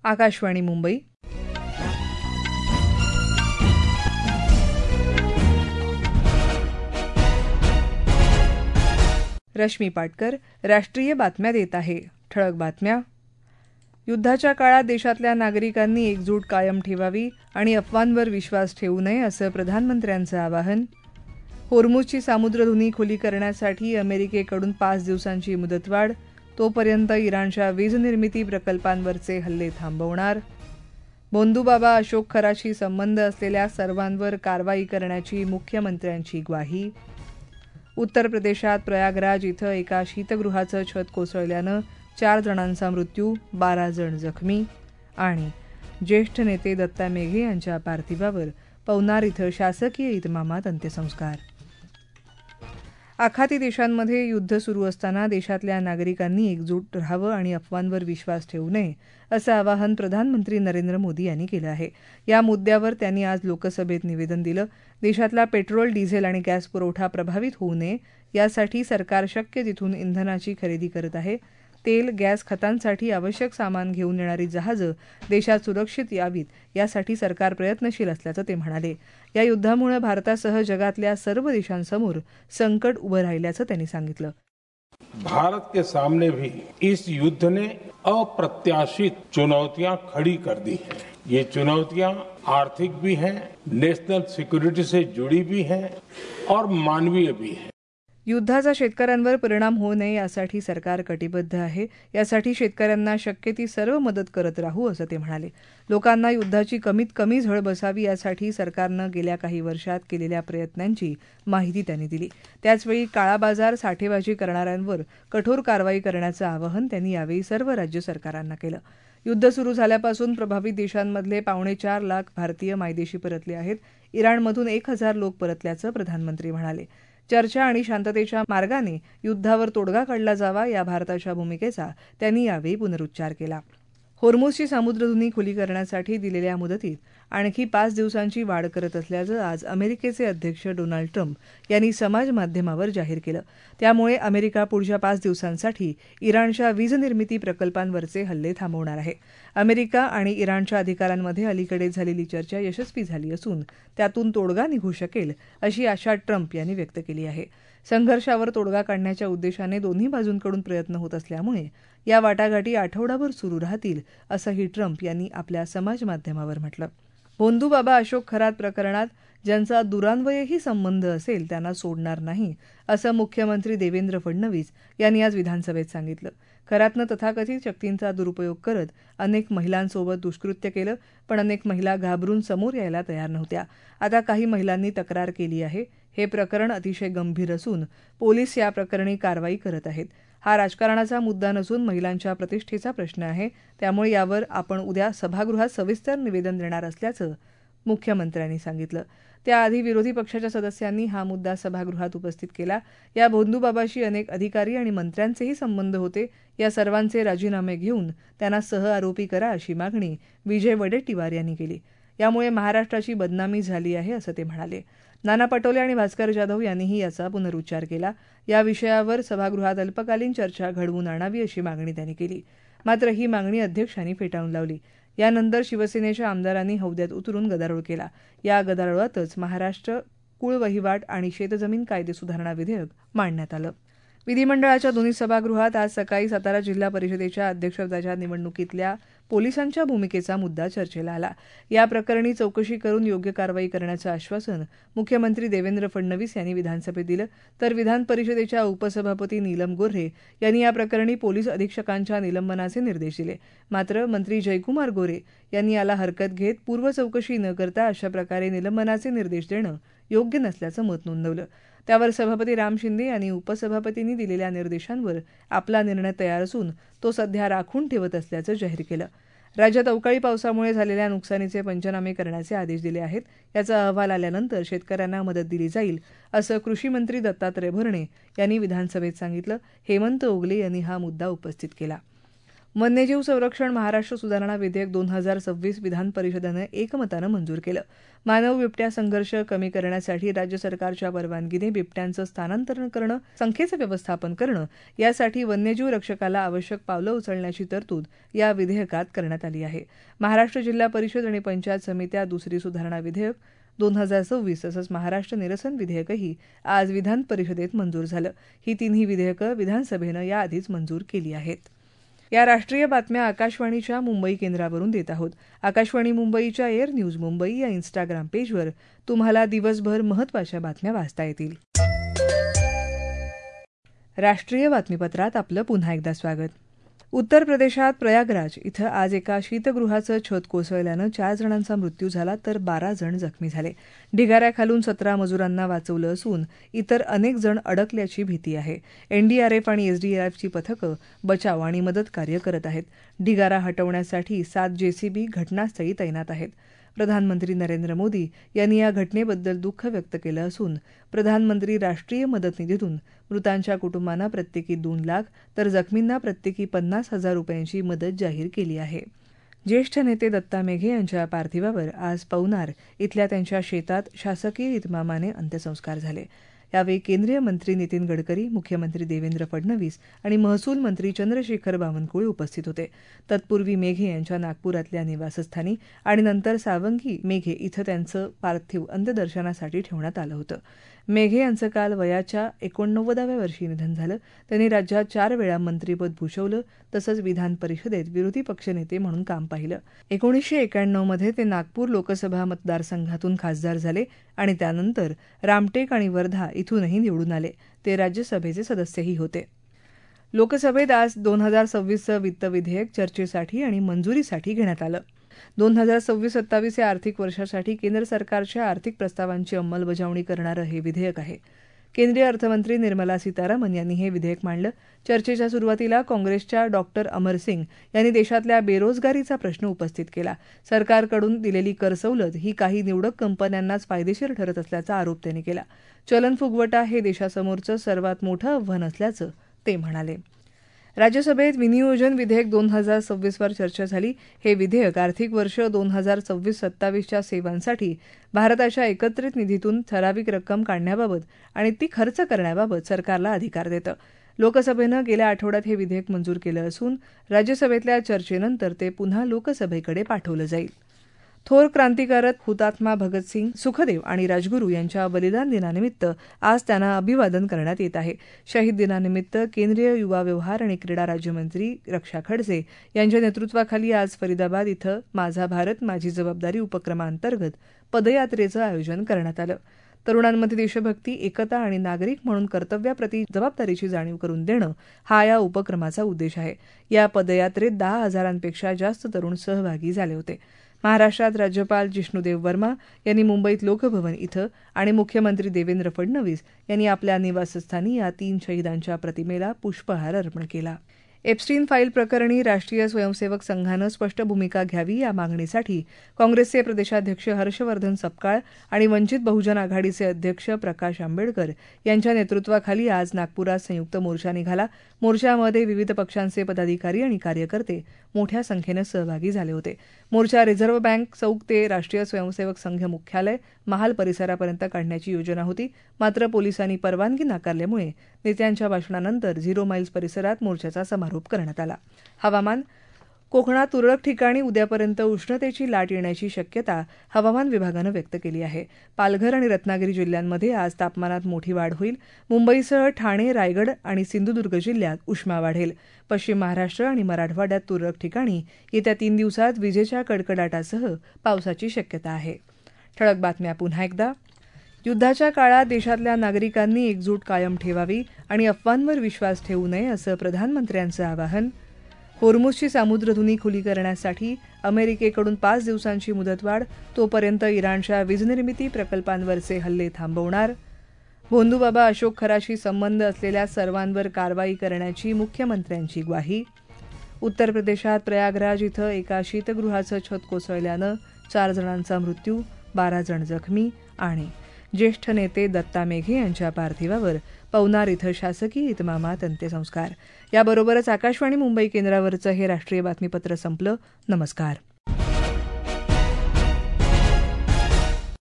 आकाशवाणी मुंबई. रश्मी पाटकर राष्ट्रीय बातम्या देत आहे. ठळक बातम्या. युद्धाच्या काळात देशातल्या नागरिकांनी एकजूट कायम ठेवावी आणि अफवांवर विश्वास ठेवू नये असं प्रधानमंत्र्यांचं आवाहन. होर्मुझची सामुद्रधुनी खुली करण्यासाठी अमेरिकेकडून 5 दिवसांची मुदतवाढ. तोपर्यंत इराणच्या वीज निर्मिती प्रकल्पांवरचे हल्ले थांबवणार. भोंदूबाबा अशोक खराशी संबंध असलेल्या सर्वांवर कारवाई करण्याची मुख्यमंत्र्यांची ग्वाही. उत्तर प्रदेशात प्रयागराज इथं एका शीतगृहाचं छत कोसळल्यानं 4 जणांचा मृत्यू, 12 जण जखमी. आणि ज्येष्ठ नेते दत्ता मेघे यांच्या पार्थिवावर पवनार इथं शासकीय इतमामात अंत्यसंस्कार. आखाती देशांमध्ये युद्ध सुरू असताना देशातल्या नागरिकांनी एकजूट राहावं आणि अफवांवर विश्वास ठेवू नये असं आवाहन प्रधानमंत्री नरेंद्र मोदी यांनी केलं आहे. या मुद्द्यावर त्यांनी आज लोकसभेत निवेदन दिलं. देशातला पेट्रोल, डिझेल आणि गॅस पुरवठा प्रभावित होऊ नये यासाठी सरकार शक्य तिथून इंधनाची खरेदी करत आहे. तेल, गॅस, खतांसाठी आवश्यक सामान घेऊन येणारी जहाजं देशात सुरक्षित यावीत यासाठी सरकार प्रयत्नशील असल्याचं ते म्हणाले. या युद्धामुळे भारतासह जगातल्या सर्व देशांसमोर संकट उभं राहिल्याचं त्यांनी सांगितलं. भारत के सामने भी इस युद्ध ने अप्रत्याशित चुनौतियां खड़ी कर दी हैं. ये चुनौतियां आर्थिक भी हैं, नेशनल सिक्योरिटी से जुड़ी भी हैं और मानवीय भी हैं. युद्धाचा शेतकऱ्यांवर परिणाम होऊ नये यासाठी सरकार कटिबद्ध आहे. यासाठी शेतकऱ्यांना शक्य ती सर्व मदत करत राहू असं ते म्हणाले. लोकांना युद्धाची कमीत कमी झळ बसावी यासाठी सरकारनं गेल्या काही वर्षात केलेल्या प्रयत्नांची माहिती त्यांनी दिली. त्याचवेळी काळा बाजार, साठेबाजी करणाऱ्यांवर कठोर कारवाई करण्याचं आवाहन त्यांनी यावेळी सर्व राज्य सरकारांना केलं. युद्ध सुरू झाल्यापासून प्रभावित देशांमधले 4.25 लाख भारतीय मायदेशी परतले आहेत. इराणमधून 1,000 लोक परतल्याचं प्रधानमंत्री म्हणाले. चर्चा आणि शांततेच्या मार्गाने युद्धावर तोडगा काढला जावा या भारताच्या भूमिकेचा त्यांनी यावेळी पुनरुच्चार केला. होर्मुझची सामुद्रधुनी खुली करण्यासाठी दिलेल्या मुदतीत आणखी 5 दिवसांची वाढ करत असल्याचं आज अमेरिकेचे अध्यक्ष डोनाल्ड ट्रम्प यांनी समाज माध्यमावर जाहीर केलं. त्यामुळे अमेरिका पुढच्या 5 दिवसांसाठी इराणच्या वीज निर्मिती प्रकल्पांवरचे हल्ले थांबवणार आहे. अमेरिका आणि इराणच्या अधिकाऱ्यांमध्ये अलीकडे झालेली चर्चा यशस्वी झाली असून त्यातून तोडगा निघू शकेल अशी आशा ट्रम्प यांनी व्यक्त केली आहे. संघर्षावर तोडगा काढण्याच्या उद्देशाने दोन्ही बाजूंकडून प्रयत्न होत असल्यामुळे या वाटाघाटी आठवडाभर सुरू राहतील असंही ट्रम्प यांनी आपल्या समाज माध्यमावर म्हटलं. भोंदूबाबा अशोक खरात प्रकरणात ज्यांचा दुरान्वयही संबंध असेल त्यांना सोडणार नाही असं मुख्यमंत्री देवेंद्र फडणवीस यांनी आज विधानसभेत सांगितलं. खरातनं तथाकथित शक्तींचा दुरुपयोग करत अनेक महिलांसोबत दुष्कृत्य केलं, पण अनेक महिला घाबरून समोर यायला तयार नव्हत्या. आता काही महिलांनी तक्रार केली आहे. हे प्रकरण अतिशय गंभीर असून पोलीस या प्रकरणी कारवाई करत आहेत. हा राजकारणाचा मुद्दा नसून महिलांच्या प्रतिष्ठेचा प्रश्न आहे. त्यामुळे यावर आपण उद्या सभागृहात सविस्तर निवेदन देणार असल्याचं मुख्यमंत्र्यांनी सांगितलं. त्याआधी विरोधी पक्षाच्या सदस्यांनी हा मुद्दा सभागृहात उपस्थित केला. या भोंदूबाबाशी अनेक अधिकारी आणि मंत्र्यांचेही संबंध होते. या सर्वांचे राजीनामे घेऊन त्यांना सहआरोपी करा अशी मागणी विजय वडेट्टीवार यांनी केली. यामुळे महाराष्ट्राची बदनामी झाली आहे असं ते म्हणाले. नाना पटोले आणि भास्कर जाधव यांनीही याचा पुनरुच्चार केला. या विषयावर सभागृहात अल्पकालीन चर्चा घडवून आणावी अशी मागणी त्यांनी केली. मात्र ही मागणी अध्यक्षांनी फेटाळून लावली. यानंतर शिवसेनेच्या आमदारांनी हौद्यात उतरून गदारोळ केला. या गदारोळातच महाराष्ट्र कुळवहिवाट आणि शेतजमीन कायदे सुधारणा विधेयक मांडण्यात आलं. विधिमंडळाच्या दोन्ही सभागृहात आज सकाळी सातारा जिल्हा परिषदेच्या अध्यक्षपदाच्या निवडणुकीतल्या पोलिसांच्या भूमिकेचा मुद्दा चर्चेला आला. या प्रकरणी चौकशी करून योग्य कारवाई करण्याचं आश्वासन मुख्यमंत्री देवेंद्र फडणवीस यांनी विधानसभेत दिलं. तर विधान परिषदेच्या उपसभापती नीलम गोऱ्हे यांनी या प्रकरणी पोलीस अधीक्षकांच्या निलंबनाचे निर्देश दिले. मात्र मंत्री जयकुमार गोरे यांनी याला हरकत घेत पूर्व चौकशी न करता अशा प्रकारे निलंबनाचे निर्देश देणं योग्य नसल्याचं मत नोंदवलं. त्यावर सभापती राम शिंदे यांनी उपसभापतींनी दिलेल्या निर्देशांवर आपला निर्णय तयार असून तो सध्या राखून ठेवत असल्याचं जाहीर केलं. राज्यात अवकाळी पावसामुळे झालेल्या नुकसानीचे पंचनामे करण्याचे आदेश दिले आहेत. याचा अहवाल आल्यानंतर शेतकऱ्यांना मदत दिली जाईल असं कृषीमंत्री दत्तात्रय भरणे यांनी विधानसभेत सांगितलं. हेमंत ओगले यांनी हा मुद्दा उपस्थित केला. वन्यजीव संरक्षण महाराष्ट्र सुधारणा विधेयक 2026 विधान परिषदेनं एकमतानं मंजूर केलं. मानव बिबट्या संघर्ष कमी करण्यासाठी राज्य सरकारच्या परवानगीने बिबट्यांचं स्थानांतरण करणं, संख्येचं व्यवस्थापन करणं यासाठी वन्यजीव रक्षकाला आवश्यक पावलं उचलण्याची तरतूद या विधेयकात करण्यात आली आहे. महाराष्ट्र जिल्हा परिषद आणि पंचायत समित्या दुसरी सुधारणा विधेयक 2026 तसंच महाराष्ट्र निरसन विधेयकही आज विधान परिषदेत मंजूर झालं. ही तिन्ही विधेयकं विधानसभेनं याआधीच मंजूर केली आहेत. या राष्ट्रीय बातम्या आकाशवाणीच्या मुंबई केंद्रावरून देत आहोत. आकाशवाणी मुंबईच्या एअर न्यूज मुंबई या इंस्टाग्राम पेजवर तुम्हाला दिवसभर महत्त्वाच्या बातम्या वाचता येतील. राष्ट्रीय बातमीपत्रात आपलं पुन्हा एकदा स्वागत. उत्तर प्रदेशात प्रयागराज इथं आज एका शीतगृहाचं छत कोसळल्यानं 4 जणांचा मृत्यू झाला तर 12 जण जखमी झाले. ढिगाऱ्याखालून 17 मजुरांना वाचवलं असून इतर अनेक जण अडकल्याची भीती आहे. एनडीआरएफ आणि एसडीआरएफची पथकं बचाव आणि मदत कार्य करत आहेत. ढिगारा हटवण्यासाठी 7 जेसीबी घटनास्थळी तैनात आहेत. प्रधानमंत्री नरेंद्र मोदी यांनी या घटनेबद्दल दुःख व्यक्त केलं असून प्रधानमंत्री राष्ट्रीय मदत निधीतून मृतांच्या कुटुंबांना प्रत्येकी 2 लाख तर जखमींना प्रत्येकी 50,000 रुपयांची मदत जाहीर केली आहे. ज्येष्ठ नेते दत्ता मेघे यांच्या पार्थिवावर आज पवनार इथल्या त्यांच्या शेतात शासकीय इतमामाने अंत्यसंस्कार झाले. यावेळी केंद्रीय मंत्री नितीन गडकरी, मुख्यमंत्री देवेंद्र फडणवीस आणि महसूल मंत्री चंद्रशेखर बावनकुळे उपस्थित होते. तत्पूर्वी मेघे यांच्या नागपुरातल्या निवासस्थानी आणि नंतर सावंगी मेघे इथं त्यांचं पार्थिव अंत्यदर्शनासाठी ठेवण्यात आलं होतं. मेघे यांचं काल वयाच्या 89व्या वर्षी निधन झालं. त्यांनी राज्यात 4 वेळा मंत्रिपद भूषवलं तसंच विधान परिषदेत विरोधी पक्षनेते म्हणून काम पाहिलं. 1991 मध्ये ते नागपूर लोकसभा मतदारसंघातून खासदार झाले आणि त्यानंतर रामटेक आणि वर्धा इथूनही निवडून आले. ते राज्यसभेचे सदस्यही होते. लोकसभेत आज 2026चं वित्त विधेयक चर्चेसाठी आणि मंजुरीसाठी घेण्यात आलं. 2026-27 या आर्थिक वर्षासाठी केंद्र सरकारच्या आर्थिक प्रस्तावांची अंमलबजावणी करणारं हे विधेयक आहे. केंद्रीय अर्थमंत्री निर्मला सीतारामन यांनी हे विधेयक मांडलं. चर्चेच्या सुरुवातीला काँग्रेसच्या डॉक्टर अमर सिंग यांनी देशातल्या बेरोजगारीचा प्रश्न उपस्थित केला. सरकारकडून दिलेली कर सवलत ही काही निवडक कंपन्यांनाच फायदेशीर ठरत असल्याचा आरोप त्यांनी केला. चलन फुगवटा हे देशासमोरचं सर्वात मोठं आव्हान असल्याचं ते म्हणाले. राज्यसभेत विनियोजन विधेयक 2026 वर चर्चा झाली. हे विधेयक आर्थिक वर्ष 2026-27च्या सेवांसाठी भारताच्या एकत्रित निधीतून ठराविक रक्कम काढण्याबाबत आणि ती खर्च करण्याबाबत सरकारला अधिकार देतं. लोकसभेनं गेल्या आठवड्यात हे विधेयक मंजूर केलं असून राज्यसभेतल्या चर्चेनंतर ते पुन्हा लोकसभेकडे पाठवलं जाईल. थोर क्रांतिकारक हुतात्मा भगतसिंग, सुखदेव आणि राजगुरू यांच्या बलिदान दिनानिमित्त आज त्यांना अभिवादन करण्यात येत आहे. शहीद दिनानिमित्त केंद्रीय युवा व्यवहार आणि क्रीडा राज्यमंत्री रक्षा खडसे यांच्या नेतृत्वाखाली आज फरीदाबाद इथं माझा भारत माझी जबाबदारी उपक्रमांतर्गत पदयात्रेचं आयोजन करण्यात आलं. तरुणांमध्ये देशभक्ती, एकता आणि नागरिक म्हणून कर्तव्याप्रती जबाबदारीची जाणीव करून देणं हा या उपक्रमाचा उद्देश आहे. या पदयात्रेत 10,000पेक्षा जास्त तरुण सहभागी झाले होते. महाराष्ट्रात राज्यपाल जिष्णुदेव वर्मा यांनी मुंबईत लोकभवन इथं आणि मुख्यमंत्री देवेंद्र फडणवीस यांनी आपल्या निवासस्थानी या 3 शहीदांच्या प्रतिमेला पुष्पहार अर्पण केला. एप्स्टीन फाईल प्रकरणी राष्ट्रीय स्वयंसेवक संघानं स्पष्ट भूमिका घ्यावी या मागणीसाठी काँग्रेसचे प्रदेशाध्यक्ष हर्षवर्धन सपकाळ आणि वंचित बहुजन आघाडीचे अध्यक्ष प्रकाश आंबेडकर यांच्या नेतृत्वाखाली आज नागपुरात संयुक्त मोर्चा निघाला. मोर्चामध्ये विविध पक्षांचे पदाधिकारी आणि कार्यकर्ते मोठ्या संख्येनं सहभागी झाले होते. मोर्चा रिझर्व्ह बँक चौक ते राष्ट्रीय स्वयंसेवक संघ मुख्यालय महाल परिसरापर्यंत काढण्याची योजना होती. मात्र पोलिसांनी परवानगी नाकारल्यामुळे नेत्यांच्या भाषणानंतर 0 माईल्स परिसरात मोर्चाचा समारोप करण्यात आला. हवामान. कोकणात तुरळक ठिकाणी उद्यापर्यंत उष्णतेची लाट येण्याची शक्यता हवामान विभागानं व्यक्त केली आहे. पालघर आणि रत्नागिरी जिल्ह्यांमध्ये आज तापमानात मोठी वाढ होईल. मुंबईसह ठाणे, रायगड आणि सिंधुदुर्ग जिल्ह्यात उष्मा वाढेल. पश्चिम महाराष्ट्र आणि मराठवाड्यात तुरळक ठिकाणी येत्या 3 दिवसात विजेच्या कडकडाटासह पावसाची शक्यता आहे. ठळक बातम्या पुन्हा एकदा. युद्धाच्या काळात देशातल्या नागरिकांनी एकजूट कायम ठेवावी आणि अफवांवर विश्वास ठेवू नये असं प्रधानमंत्र्यांचं आवाहन. होर्मुझची सामुद्रधुनी खुली करण्यासाठी अमेरिकेकडून 5 दिवसांची मुदतवाढ. तोपर्यंत इराणच्या वीजनिर्मिती प्रकल्पांवरचे हल्ले थांबवणार. भोंदूबाबा अशोक खराशी संबंध असलेल्या सर्वांवर कारवाई करण्याची मुख्यमंत्र्यांची ग्वाही. उत्तर प्रदेशात प्रयागराज इथं एका शीतगृहाचं छत कोसळल्यानं 4 जणांचा मृत्यू, 12 जण जखमी. आणि ज्येष्ठ नेते दत्ता मेघे यांच्या पार्थिवावर पवनार इथं शासकीय इतमामात अंत्यसंस्कार. याबरोबरच आकाशवाणी मुंबई केंद्रावरचं हे राष्ट्रीय बातमीपत्र संपलं. नमस्कार.